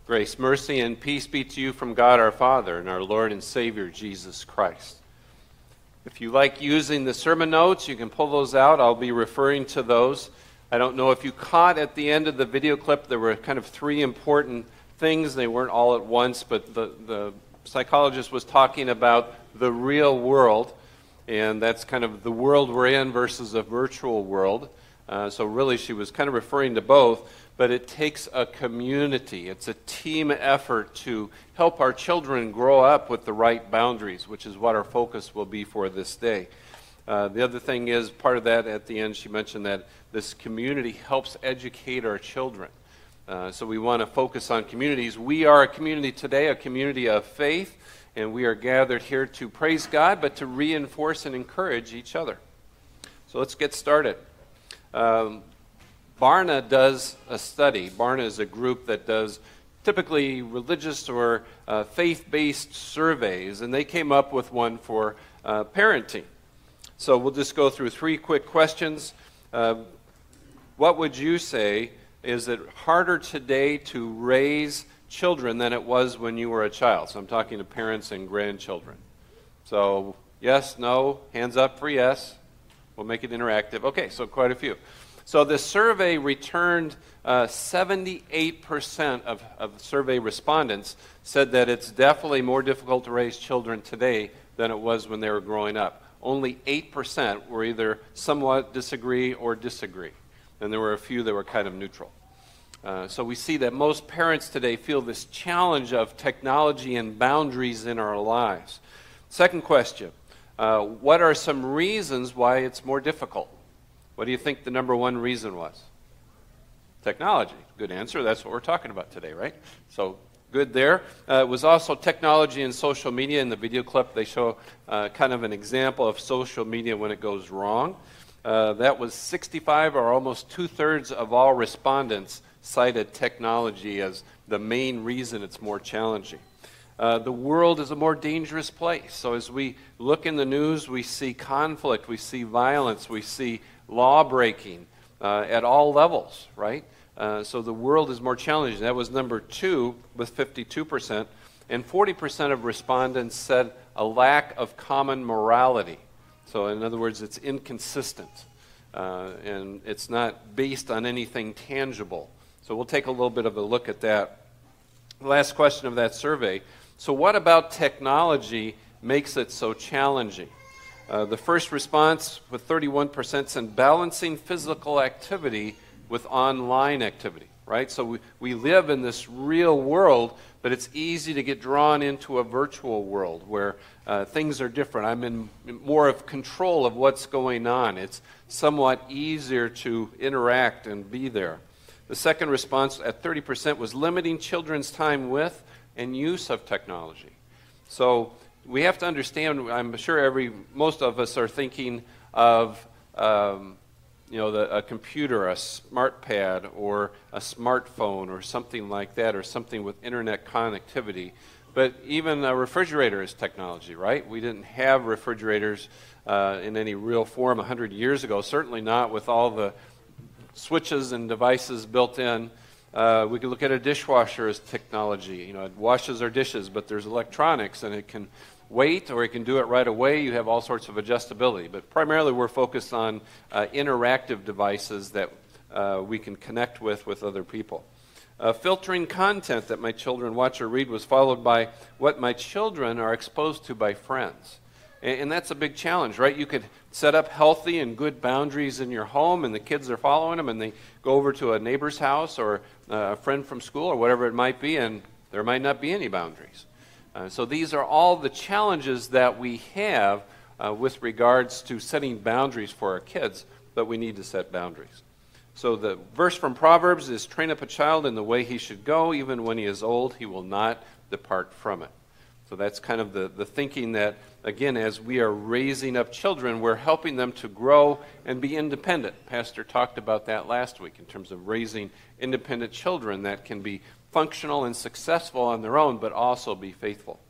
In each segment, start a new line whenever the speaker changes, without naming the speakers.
Grace, mercy, and peace be to you from God our Father and our Lord and Savior, Jesus Christ. If you like using the sermon notes, you can pull those out. I'll be referring to those. I don't know if you caught at the end of the video clip, there were kind of three important things. They weren't all at once, but the psychologist was talking about the real world, and that's kind of the world we're in versus a virtual world. So really she was kind of referring to both. But it takes a community. It's a team effort to help our children grow up with the right boundaries, which is what our focus will be for this day. The other thing is, part of that at the end, she mentioned that this community helps educate our children. So we want to focus on communities. We are a community today, a community of faith, and we are gathered here to praise God, but to reinforce and encourage each other. So let's get started. Barna does a study. Barna is a group that does typically religious or faith-based surveys, and they came up with one for parenting. So we'll just go through three quick questions. What would you say, is it harder today to raise children than it was when you were a child? So I'm talking to parents and grandchildren. So yes, no, hands up for yes. We'll make it interactive. Okay, so quite a few. So the survey returned 78% of survey respondents said that it's definitely more difficult to raise children today than it was when they were growing up. Only 8% were either somewhat disagree or disagree. And there were a few that were kind of neutral. So we see that most parents today feel this challenge of technology and boundaries in our lives. Second question, what are some reasons why it's more difficult? What do you think the number one reason was? Technology. Good answer. That's what we're talking about today, right? So good there. It was also technology and social media. In the video clip, they show kind of an example of social media when it goes wrong. That was 65, or almost two-thirds of all respondents cited technology as the main reason it's more challenging. The world is a more dangerous place. So as we look in the news, we see conflict, we see violence, we see law-breaking at all levels, right? So the world is more challenging. That was number two with 52%. And 40% of respondents said a lack of common morality. So in other words, it's inconsistent. And it's not based on anything tangible. So we'll take a little bit of a look at that. Last question of that survey. So what about technology makes it so challenging? The first response with 31% said balancing physical activity with online activity, right? So we live in this real world, but it's easy to get drawn into a virtual world where things are different. I'm in more of control of what's going on. It's somewhat easier to interact and be there. The second response at 30% was limiting children's time with and use of technology. So we have to understand, I'm sure most of us are thinking of a computer, a smart pad, or a smartphone, or something like that, or something with internet connectivity. But even a refrigerator is technology, right? We didn't have refrigerators in any real form 100 years ago, certainly not with all the switches and devices built in. We could look at a dishwasher as technology. It washes our dishes, but there's electronics, and it can wait or it can do it right away. You have all sorts of adjustability. But primarily we're focused on interactive devices that we can connect with other people. Filtering content that my children watch or read was followed by what my children are exposed to by friends. And that's a big challenge, right? You could set up healthy and good boundaries in your home, and the kids are following them, and they go over to a neighbor's house or a friend from school or whatever it might be, and there might not be any boundaries. So these are all the challenges that we have with regards to setting boundaries for our kids, but we need to set boundaries. So the verse from Proverbs is, train up a child in the way he should go, even when he is old, he will not depart from it. So that's kind of the thinking that, again, as we are raising up children, we're helping them to grow and be independent. Pastor talked about that last week in terms of raising independent children that can be functional and successful on their own, but also be faithful.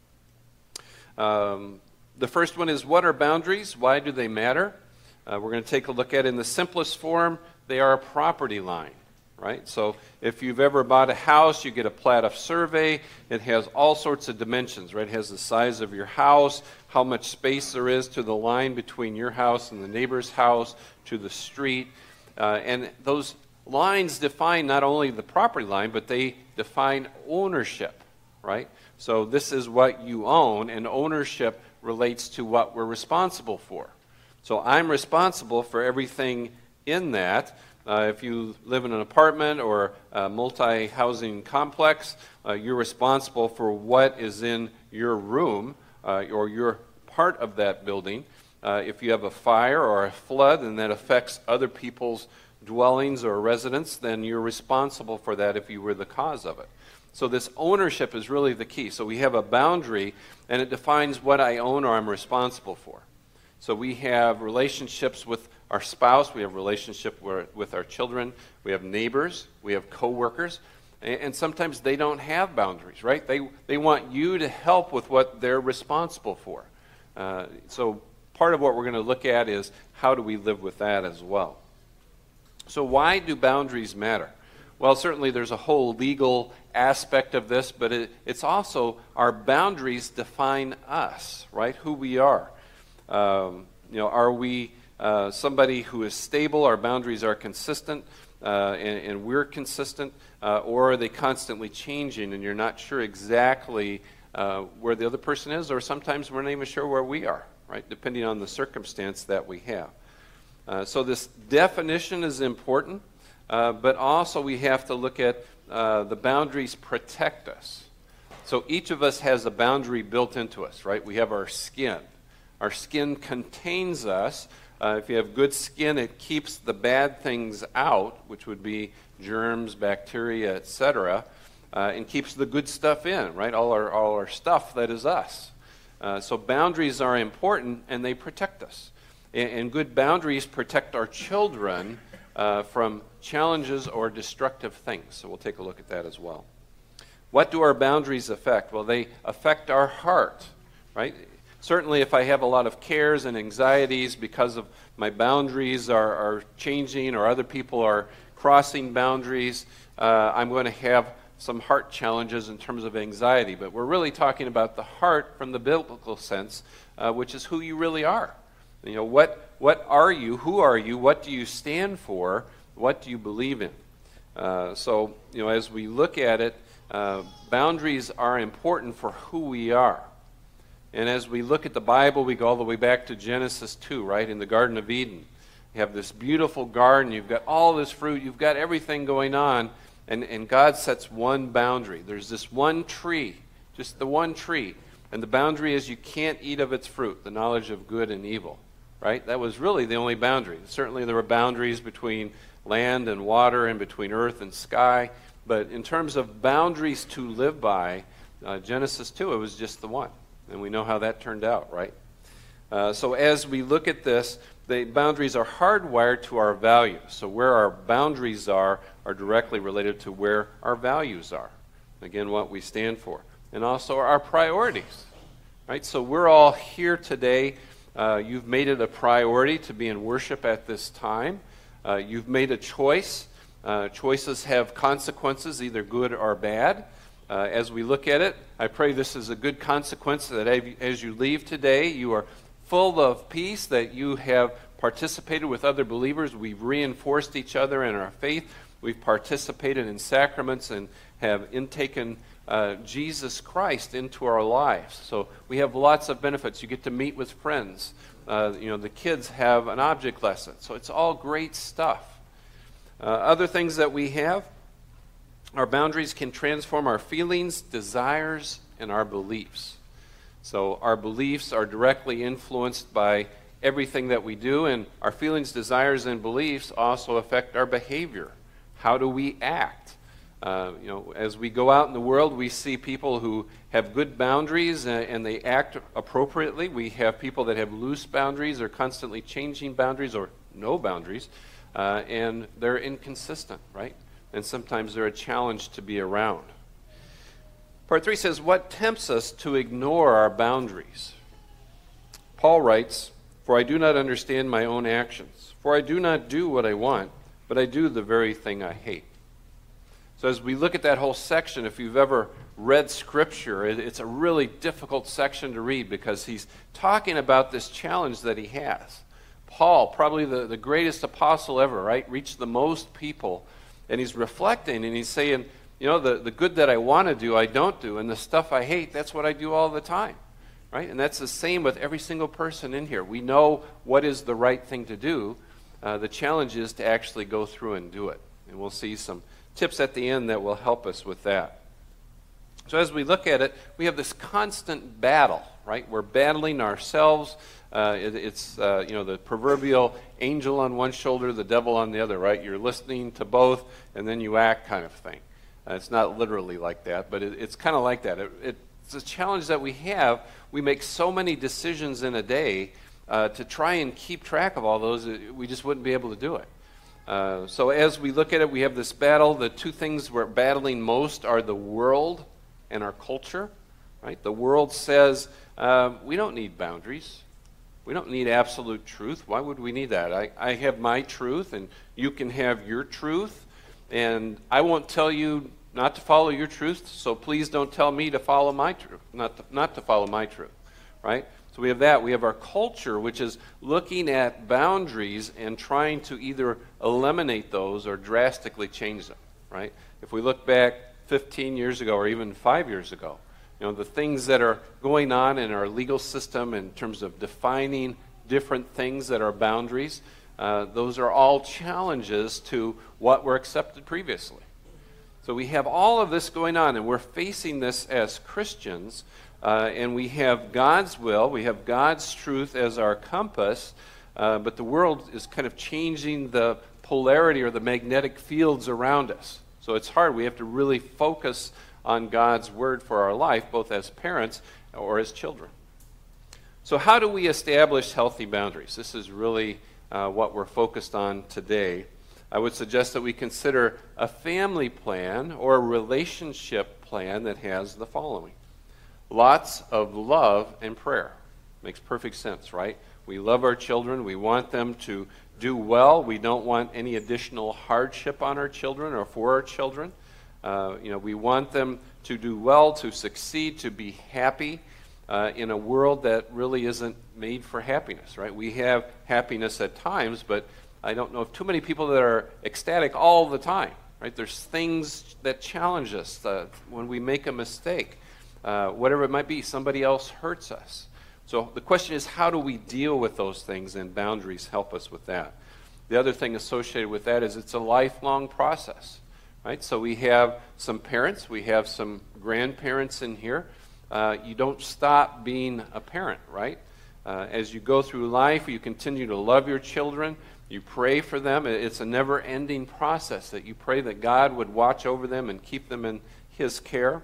The first one is, what are boundaries? Why do they matter? We're going to take a look at it in the simplest form. They are a property line, right? So if you've ever bought a house, you get a plat of survey. It has all sorts of dimensions, right? It has the size of your house, how much space there is to the line between your house and the neighbor's house, to the street. And those lines define not only the property line, but they define ownership, right? So this is what you own, and ownership relates to what we're responsible for. So I'm responsible for everything in that. If you live in an apartment or a multi-housing complex, you're responsible for what is in your room or your part of that building. If you have a fire or a flood and that affects other people's dwellings or residents, then you're responsible for that if you were the cause of it. So this ownership is really the key. So we have a boundary, and it defines what I own or I'm responsible for. So we have relationships with our spouse, we have relationship with our children, we have neighbors, we have coworkers, and sometimes they don't have boundaries, right? They want you to help with what they're responsible for. So part of what we're going to look at is how do we live with that as well. So why do boundaries matter? Well, certainly there's a whole legal aspect of this, but it's also our boundaries define us, right? Who we are. Are we somebody who is stable? Our boundaries are consistent, and we're consistent, or are they constantly changing, and you're not sure exactly where the other person is, or sometimes we're not even sure where we are, right? Depending on the circumstance that we have. So this definition is important. But also we have to look at the boundaries protect us. So each of us has a boundary built into us, right? We have our skin. Our skin contains us. If you have good skin, it keeps the bad things out, which would be germs, bacteria, etc., and keeps the good stuff in, right? All our stuff that is us. So boundaries are important, and they protect us. And good boundaries protect our children from challenges or destructive things. So we'll take a look at that as well. What do our boundaries affect? Well, they affect our heart, right? Certainly if I have a lot of cares and anxieties because of my boundaries are changing or other people are crossing boundaries, I'm going to have some heart challenges in terms of anxiety. But we're really talking about the heart from the biblical sense, which is who you really are. You know, what are you? Who are you? What do you stand for? What do you believe in? So, as we look at it, boundaries are important for who we are. And as we look at the Bible, we go all the way back to Genesis 2, right? In the Garden of Eden. You have this beautiful garden. You've got all this fruit. You've got everything going on. And God sets one boundary. There's this one tree, just the one tree. And the boundary is you can't eat of its fruit, the knowledge of good and evil. Right? That was really the only boundary. Certainly there were boundaries between land and water and between earth and sky. But in terms of boundaries to live by, Genesis 2, it was just the one. And we know how that turned out, right? So as we look at this, the boundaries are hardwired to our values. So where our boundaries are directly related to where our values are. Again, what we stand for. And also our priorities. Right? So we're all here today. You've made it a priority to be in worship at this time. You've made a choice. Choices have consequences, either good or bad. As we look at it, I pray this is a good consequence, that as you leave today, you are full of peace, that you have participated with other believers. We've reinforced each other in our faith. We've participated in sacraments and have intaken Jesus Christ into our lives. So we have lots of benefits. You get to meet with friends. The kids have an object lesson. So it's all great stuff. Other things that we have, our boundaries can transform our feelings, desires, and our beliefs. So our beliefs are directly influenced by everything that we do, and our feelings, desires, and beliefs also affect our behavior. How do we act? As we go out in the world, we see people who have good boundaries and they act appropriately. We have people that have loose boundaries or constantly changing boundaries or no boundaries, and they're inconsistent, right? And sometimes they're a challenge to be around. Part 3 says, what tempts us to ignore our boundaries? Paul writes, for I do not understand my own actions. For I do not do what I want, but I do the very thing I hate. So as we look at that whole section, if you've ever read Scripture, it's a really difficult section to read because he's talking about this challenge that he has. Paul, probably the greatest apostle ever, right? Reached the most people. And he's reflecting and he's saying, the good that I want to do, I don't do. And the stuff I hate, that's what I do all the time, right? And that's the same with every single person in here. We know what is the right thing to do. The challenge is to actually go through and do it. And we'll see some tips at the end that will help us with that. So as we look at it, we have this constant battle, right? We're battling ourselves. It's the proverbial angel on one shoulder, the devil on the other, right? You're listening to both, and then you act kind of thing. It's not literally like that, but it's kind of like that. It's a challenge that we have. We make so many decisions in a day to try and keep track of all those, we just wouldn't be able to do it. So as we look at it, we have this battle. The two things we're battling most are the world and our culture, right? The world says we don't need boundaries. We don't need absolute truth. Why would we need that? I have my truth, and you can have your truth, and I won't tell you not to follow your truth, so please don't tell me to follow my truth, not to follow my truth, right? So we have that. We have our culture, which is looking at boundaries and trying to either eliminate those or drastically change them, right? If we look back 15 years ago or even 5 years ago, the things that are going on in our legal system in terms of defining different things that are boundaries, those are all challenges to what were accepted previously. So we have all of this going on, and we're facing this as Christians, and we have God's will, we have God's truth as our compass, but the world is kind of changing the polarity or the magnetic fields around us. So it's hard. We have to really focus on God's word for our life, both as parents or as children. So how do we establish healthy boundaries? This is really what we're focused on today. I would suggest that we consider a family plan or a relationship plan that has the following. Lots of love and prayer. Makes perfect sense, right? We love our children. We want them to do well. We don't want any additional hardship on our children or for our children. We want them to do well, to succeed, to be happy in a world that really isn't made for happiness, right? We have happiness at times, but I don't know of too many people that are ecstatic all the time, right? There's things that challenge us when we make a mistake. Whatever it might be, somebody else hurts us. So the question is, how do we deal with those things, and boundaries help us with that. The other thing associated with that is it's a lifelong process, right? So we have some parents, we have some grandparents in here. You don't stop being a parent, right? As you go through life, you continue to love your children. You pray for them. It's a never-ending process that you pray that God would watch over them and keep them in His care.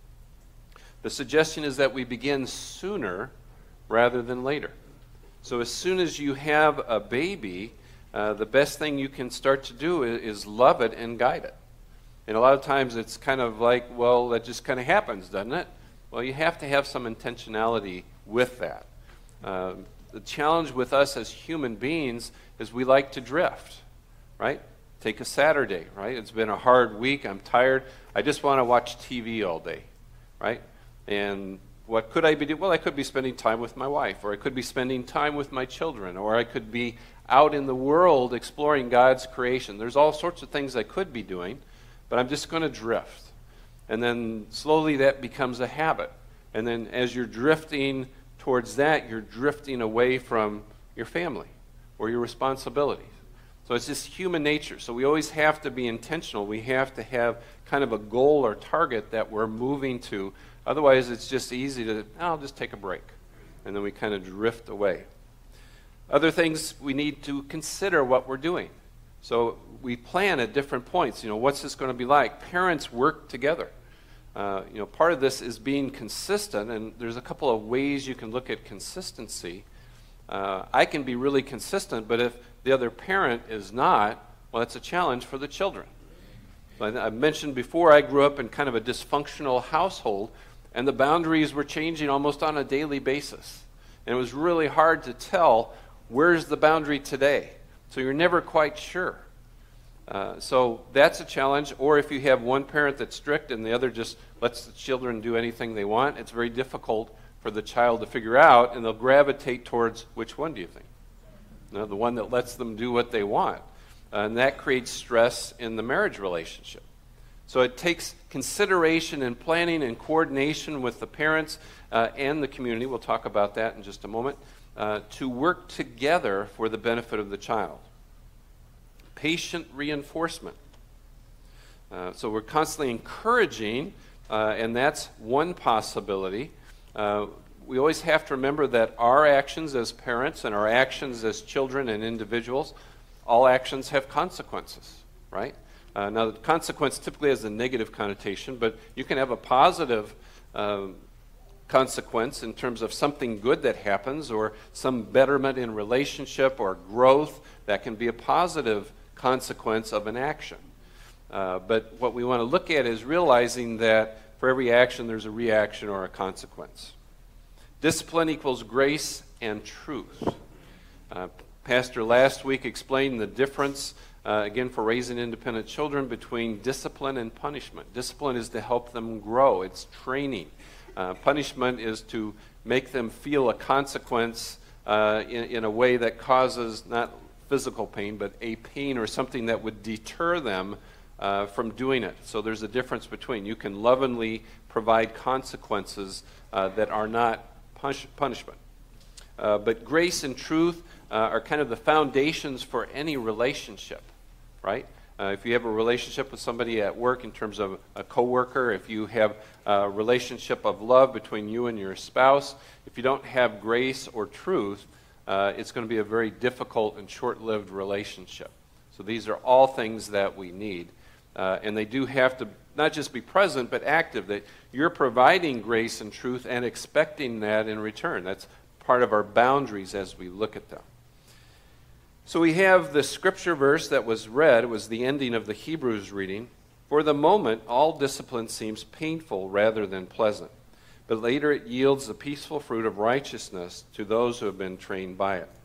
The suggestion is that we begin sooner rather than later. So as soon as you have a baby, the best thing you can start to do is love it and guide it. And a lot of times it's kind of like, well, that just kind of happens, doesn't it? Well, you have to have some intentionality with that. The challenge with us as human beings is we like to drift, right? Take a Saturday, right? It's been a hard week. I'm tired. I just want to watch TV all day, right? And what could I be doing? Well, I could be spending time with my wife, or I could be spending time with my children, or I could be out in the world exploring God's creation. There's all sorts of things I could be doing, but I'm just going to drift. And then slowly that becomes a habit. And then as you're drifting towards that, you're drifting away from your family or your responsibilities. So it's just human nature. So we always have to be intentional. We have to have kind of a goal or target that we're moving to. Otherwise, it's just easy to, I'll just take a break. And then we kind of drift away. Other things, we need to consider what we're doing. So we plan at different points. What's this going to be like? Parents work together. Part of this is being consistent, and there's a couple of ways you can look at consistency. I can be really consistent, but if the other parent is not, well, that's a challenge for the children. I mentioned before, I grew up in kind of a dysfunctional household, and the boundaries were changing almost on a daily basis. And it was really hard to tell, where's the boundary today? So you're never quite sure. So that's a challenge. Or if you have one parent that's strict and the other just lets the children do anything they want, it's very difficult for the child to figure out, and they'll gravitate towards which one do you think? The one that lets them do what they want. And that creates stress in the marriage relationship. So it takes consideration and planning and coordination with the parents and the community, we'll talk about that in just a moment, to work together for the benefit of the child. Patient reinforcement. So we're constantly encouraging, and that's one possibility. We always have to remember that our actions as parents and our actions as children and individuals, all actions have consequences, right? Now, the consequence typically has a negative connotation, but you can have a positive consequence in terms of something good that happens or some betterment in relationship or growth. That can be a positive consequence of an action. But what we want to look at is realizing that for every action there's a reaction or a consequence. Discipline equals grace and truth. Pastor last week explained the difference, again, for raising independent children between discipline and punishment. Discipline is to help them grow. It's training. Punishment is to make them feel a consequence in a way that causes not physical pain, but a pain or something that would deter them from doing it. So there's a difference between. You can lovingly provide consequences that are not punishment. But grace and truth are kind of the foundations for any relationship, right? If you have a relationship with somebody at work in terms of a coworker, if you have a relationship of love between you and your spouse, if you don't have grace or truth, it's going to be a very difficult and short-lived relationship. So these are all things that we need. And they do have to not just be present, but active, that you're providing grace and truth and expecting that in return. That's part of our boundaries as we look at them. So we have the scripture verse that was read. It was the ending of the Hebrews reading. For the moment, all discipline seems painful rather than pleasant, but later it yields the peaceful fruit of righteousness to those who have been trained by it.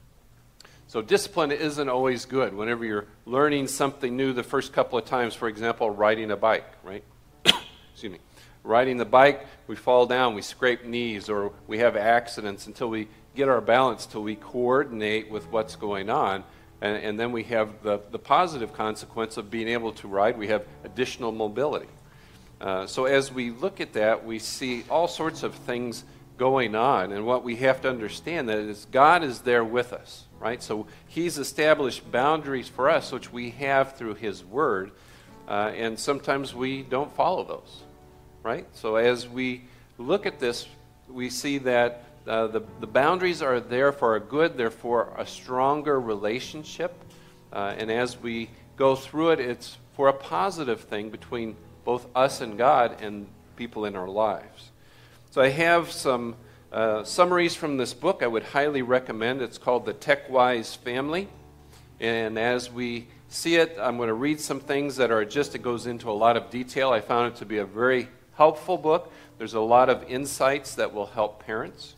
So discipline isn't always good. Whenever you're learning something new the first couple of times, for example, riding a bike, right? Excuse me. Riding the bike, we fall down, we scrape knees, or we have accidents until we get our balance, till we coordinate with what's going on. And then we have the positive consequence of being able to ride. We have additional mobility. So as we look at that, we see all sorts of things going on. And what we have to understand that is God is there with us, right? So He's established boundaries for us, which we have through His Word. And sometimes we don't follow those, right? So as we look at this, we see that the boundaries are there for our good. They're for a stronger relationship. And as we go through it, it's for a positive thing between both us and God and people in our lives. So I have some summaries from this book I would highly recommend. It's called The TechWise Family. And as we see it, I'm going to read some things that are just, it goes into a lot of detail. I found it to be a very helpful book. There's a lot of insights that will help parents.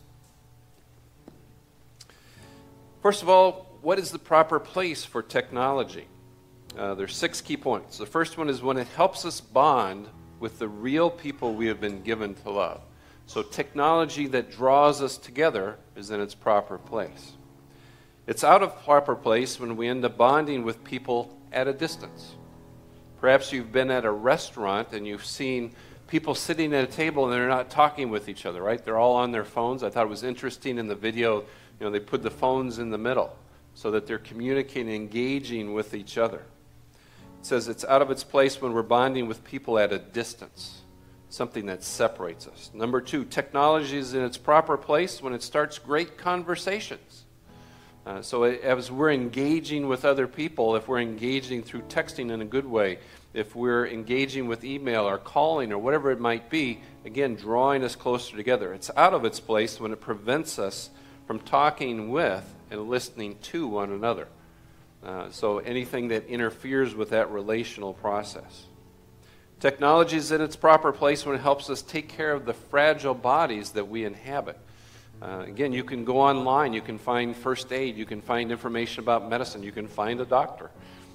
First of all, what is the proper place for technology? There's 6 key points. The first one is when it helps us bond with the real people we have been given to love. So technology that draws us together is in its proper place. It's out of proper place when we end up bonding with people at a distance. Perhaps you've been at a restaurant and you've seen people sitting at a table and they're not talking with each other, right? They're all on their phones. I thought it was interesting in the video, they put the phones in the middle so that they're communicating, engaging with each other. It says it's out of its place when we're bonding with people at a distance, something that separates us. Number 2, technology is in its proper place when it starts great conversations. So as we're engaging with other people, if we're engaging through texting in a good way, if we're engaging with email or calling or whatever it might be, again, drawing us closer together. It's out of its place when it prevents us from talking with and listening to one another. So anything that interferes with that relational process. Technology is in its proper place when it helps us take care of the fragile bodies that we inhabit. Again, you can go online, you can find first aid, you can find information about medicine, you can find a doctor.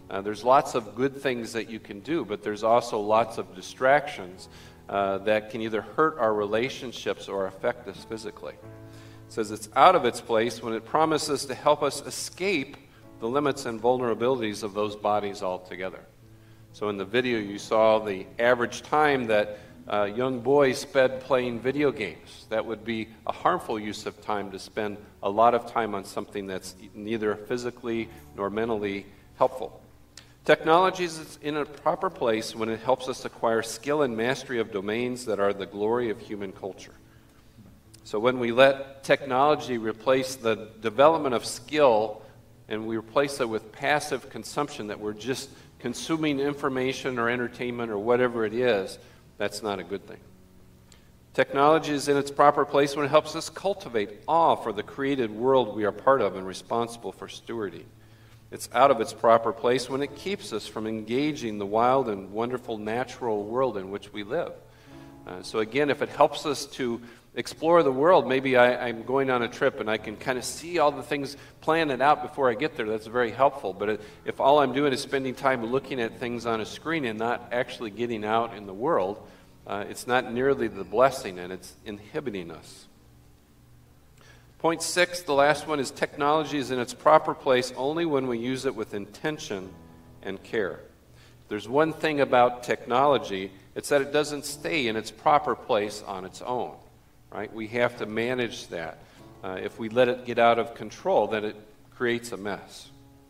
There's lots of good things that you can do, but there's also lots of distractions that can either hurt our relationships or affect us physically. It says it's out of its place when it promises to help us escape the limits and vulnerabilities of those bodies altogether. So in the video you saw the average time that young boys spend playing video games. That would be a harmful use of time, to spend a lot of time on something that's neither physically nor mentally helpful. Technology is in a proper place when it helps us acquire skill and mastery of domains that are the glory of human culture. So when we let technology replace the development of skill and we replace it with passive consumption, that we're just consuming information or entertainment or whatever it is, that's not a good thing. Technology is in its proper place when it helps us cultivate awe for the created world we are part of and responsible for stewarding. It's out of its proper place when it keeps us from engaging the wild and wonderful natural world in which we live. So again, if it helps us to explore the world, maybe I'm going on a trip and I can kind of see all the things, plan it out before I get there, that's very helpful. But if all I'm doing is spending time looking at things on a screen and not actually getting out in the world, it's not nearly the blessing, and it's inhibiting us. Point 6, the last one, is technology is in its proper place only when we use it with intention and care. If there's one thing about technology, it's that it doesn't stay in its proper place on its own. Right? We have to manage that. If we let it get out of control, then it creates a mess.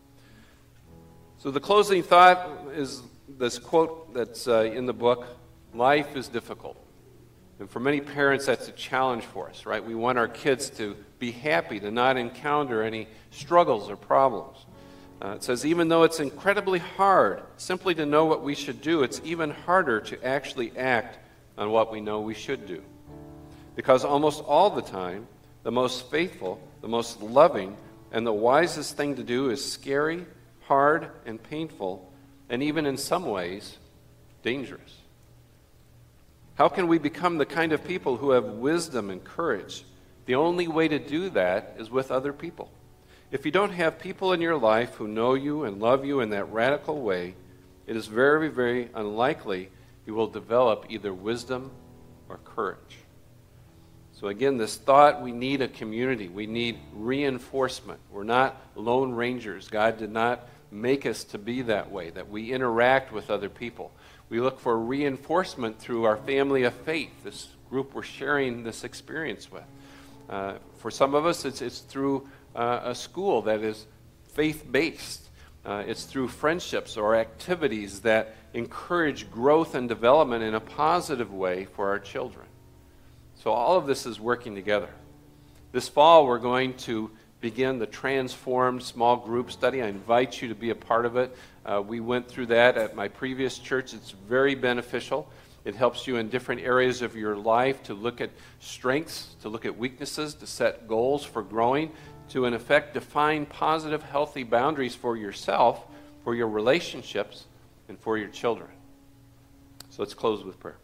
So the closing thought is this quote that's in the book: life is difficult. And for many parents, that's a challenge for us, right? We want our kids to be happy, to not encounter any struggles or problems. It says, even though it's incredibly hard simply to know what we should do, it's even harder to actually act on what we know we should do. Because almost all the time, the most faithful, the most loving, and the wisest thing to do is scary, hard, and painful, and even in some ways, dangerous. How can we become the kind of people who have wisdom and courage? The only way to do that is with other people. If you don't have people in your life who know you and love you in that radical way, it is very, very unlikely you will develop either wisdom or courage. So again, this thought, we need a community. We need reinforcement. We're not lone rangers. God did not make us to be that way, that we interact with other people. We look for reinforcement through our family of faith, this group we're sharing this experience with. For some of us, it's through a school that is faith-based. It's through friendships or activities that encourage growth and development in a positive way for our children. So all of this is working together. This fall, we're going to begin the Transformed Small Group Study. I invite you to be a part of it. We went through that at my previous church. It's very beneficial. It helps you in different areas of your life to look at strengths, to look at weaknesses, to set goals for growing, to in effect define positive, healthy boundaries for yourself, for your relationships, and for your children. So let's close with prayer.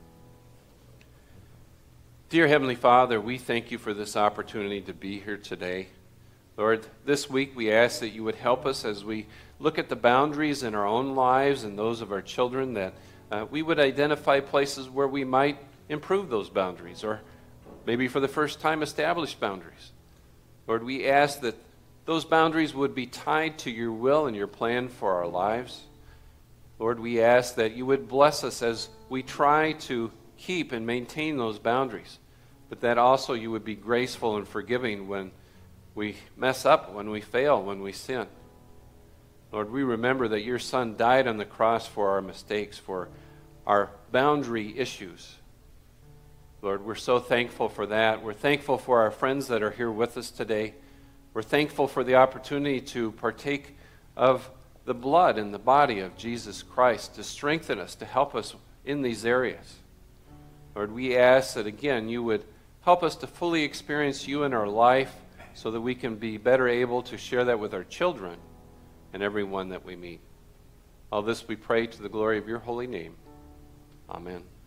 Dear Heavenly Father, we thank you for this opportunity to be here today. Lord, this week we ask that you would help us as we look at the boundaries in our own lives and those of our children, that we would identify places where we might improve those boundaries, or maybe for the first time establish boundaries. Lord, we ask that those boundaries would be tied to your will and your plan for our lives. Lord, we ask that you would bless us as we try to keep and maintain those boundaries, but that also you would be graceful and forgiving when we mess up, when we fail, when we sin. Lord, we remember that your Son died on the cross for our mistakes, for our boundary issues. Lord, we're so thankful for that. We're thankful for our friends that are here with us today. We're thankful for the opportunity to partake of the blood and the body of Jesus Christ to strengthen us, to help us in these areas. Lord, we ask that, again, you would help us to fully experience you in our life so that we can be better able to share that with our children and everyone that we meet. All this we pray to the glory of your holy name. Amen.